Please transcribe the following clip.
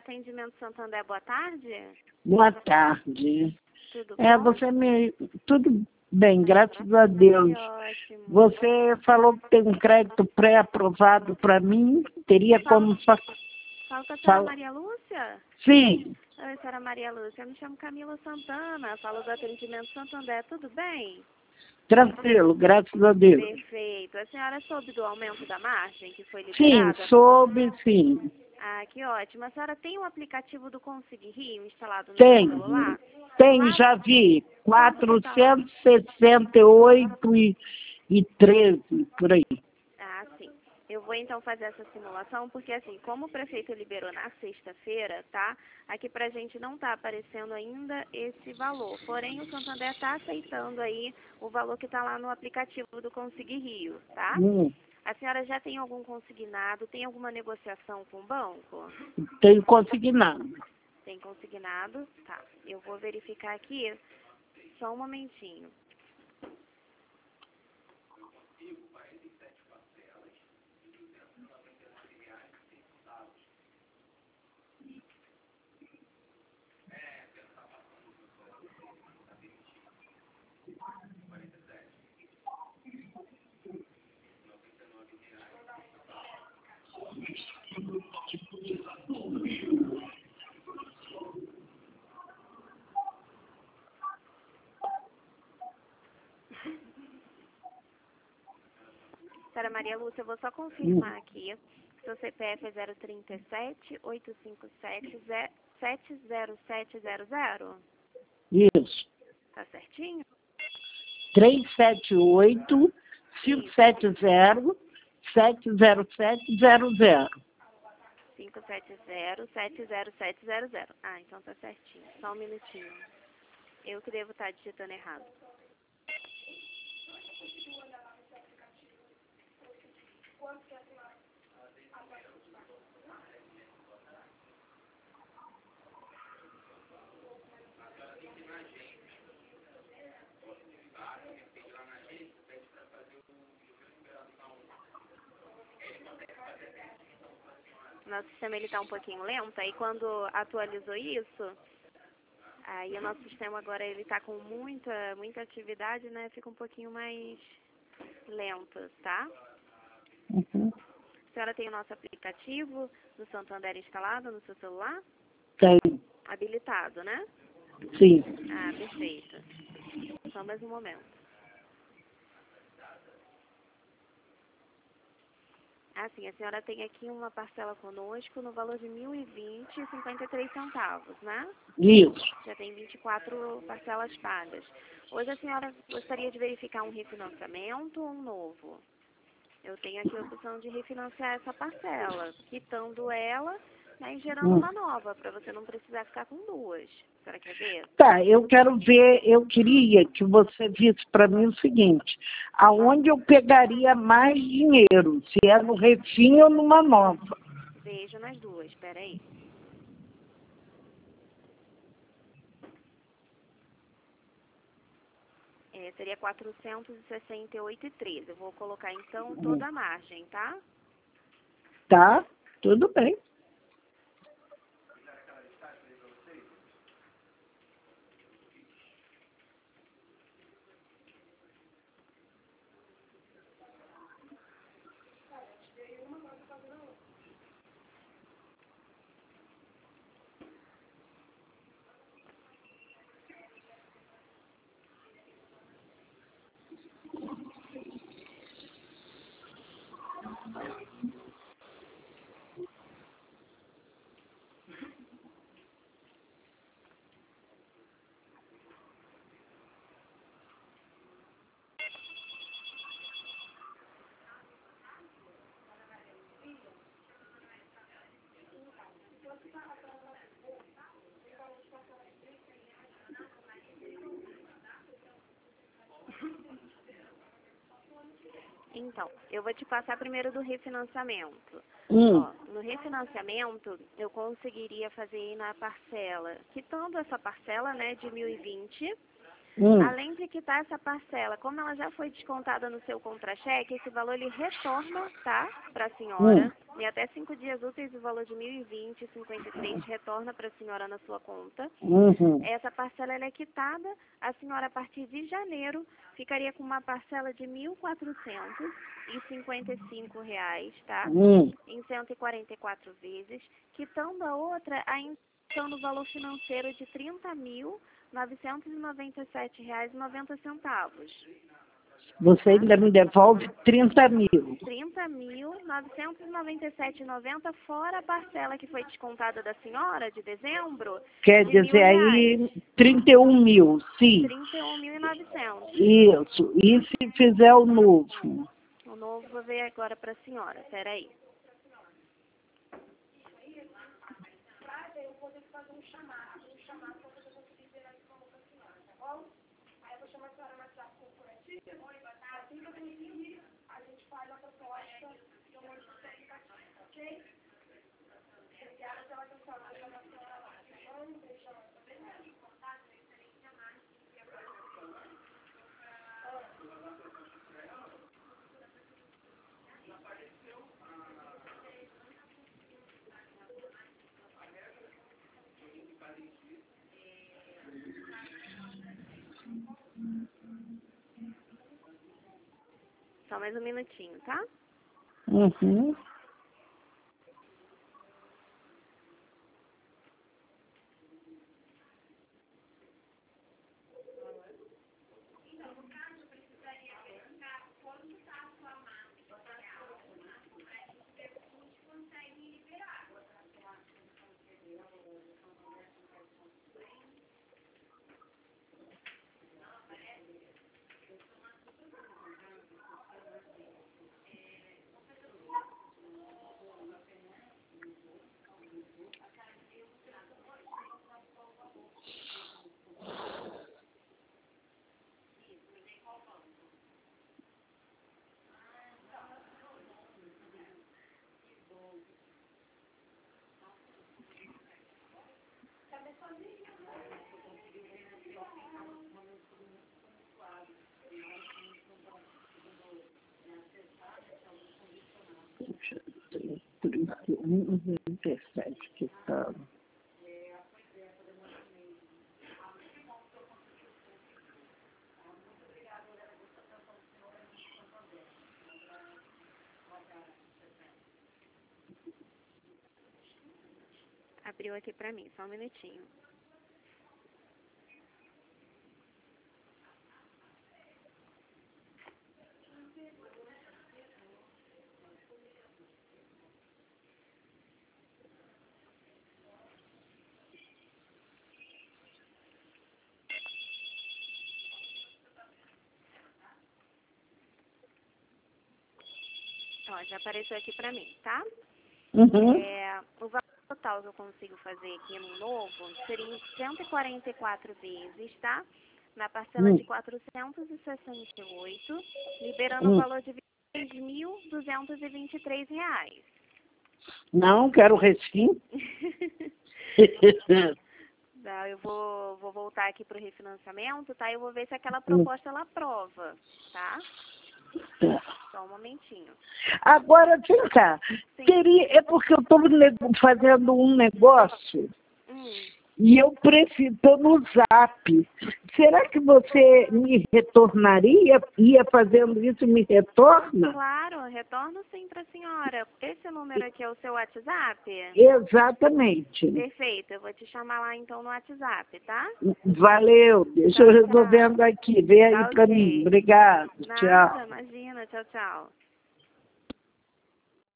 Atendimento Santander, boa tarde. Boa tarde. Tudo bom? Tudo bem, graças a Deus. Ótimo. Você falou que tem um crédito pré-aprovado para mim, teria como... Fala com a senhora Maria Lúcia? Sim, Oi, senhora Maria Lúcia, eu me chamo Camila Santana, falo do Atendimento Santander, tudo bem? tranquilo, graças a Deus. Perfeito. A senhora soube do aumento da margem que foi Sim, liberada? soube, sim. Ah, que ótimo. A senhora tem o aplicativo do Consegui Rio instalado no Tem, seu celular? tem, Lá- já vi. Como que tá lá? 468 e 13, por aí. Ah, sim. Eu vou então fazer essa simulação, porque assim, como o prefeito liberou na sexta-feira, tá? Aqui pra gente não tá aparecendo ainda esse valor. Porém, o Santander tá aceitando aí o valor que tá lá no aplicativo do Consegui Rio, tá? A senhora já tem algum consignado? Tem alguma negociação com o banco? Tenho consignado. Tem consignado? Tá. Eu vou verificar aqui, só um momentinho. Senhora Maria Lúcia, eu vou só confirmar aqui. Seu CPF é 037-857-70700. Isso. Tá certinho? 378 570 70700. 570-70700. Ah, então tá certinho. Só um minutinho. Eu que devo estar digitando errado. Nosso sistema ele tá um pouquinho lento, aí quando atualizou isso, aí o nosso sistema agora ele tá com muita atividade, né? Fica um pouquinho mais lento, tá? Uhum. A senhora tem o nosso aplicativo do Santander instalado no seu celular? Tem, Habilitado, né? sim. Ah, perfeito. Só mais um momento. Ah, sim, a senhora tem aqui uma parcela conosco no valor de R$ 1.020,53, né? Isso. Já tem 24 parcelas pagas. Hoje a senhora gostaria de verificar um refinanciamento ou um novo? Eu tenho aqui a opção de refinanciar essa parcela, quitando ela, né, e gerando uma nova, para você não precisar ficar com duas. A senhora quer ver? Tá, eu queria que você visse para mim o seguinte, aonde eu pegaria mais dinheiro, se é no refim ou numa nova. Vejo nas duas, espera aí. Seria 468,13. Eu vou colocar então toda a margem, tá? Tá? Tudo bem. Então, eu vou te passar primeiro do refinanciamento. Hum. Ó, no refinanciamento, eu conseguiria fazer na parcela, quitando essa parcela, né, de 1.020, além de quitar essa parcela, como ela já foi descontada no seu contra-cheque, esse valor ele retorna, tá, para a senhora, Em até 5 dias úteis, o valor de R$ 1.020,53 retorna para a senhora na sua conta. Essa parcela ela é quitada. A senhora, a partir de janeiro, ficaria com uma parcela de R$ 1.455, tá? Em 144 vezes, quitando a outra, ainda no valor financeiro de R$ 30.997,90. Você ainda me devolve 30 mil. R$ 30.997,90 fora a parcela que foi descontada da senhora de dezembro. Quer de dizer, R$ 1.000. aí 31 mil, sim. 31.900. Isso. E se fizer o novo? O novo vou ver agora para a senhora. Espera aí. Só mais um minutinho, tá? Que tal? Abriu aqui para mim, só um minutinho. Ó, já apareceu aqui para mim, tá? O valor total que eu consigo fazer aqui no novo seria em 144 vezes, tá? Na parcela de 468, liberando o valor de R$ 23.223. Não, quero refim. Não, eu vou voltar aqui para o refinanciamento, tá? Eu vou ver se aquela proposta ela aprova, tá? Só um momentinho. Agora, vem cá. É porque eu estou fazendo um negócio e eu preciso, estou no Zap. Será que você me retornaria? Ia fazendo isso, me retorna? Claro, retorno sim para a senhora. Esse número aqui é o seu WhatsApp? Exatamente. Perfeito, eu vou te chamar lá então no WhatsApp, tá? Valeu, deixa eu resolvendo aqui. Vê aí para mim. Obrigado. Nada, Tchau. imagina. Tchau, tchau.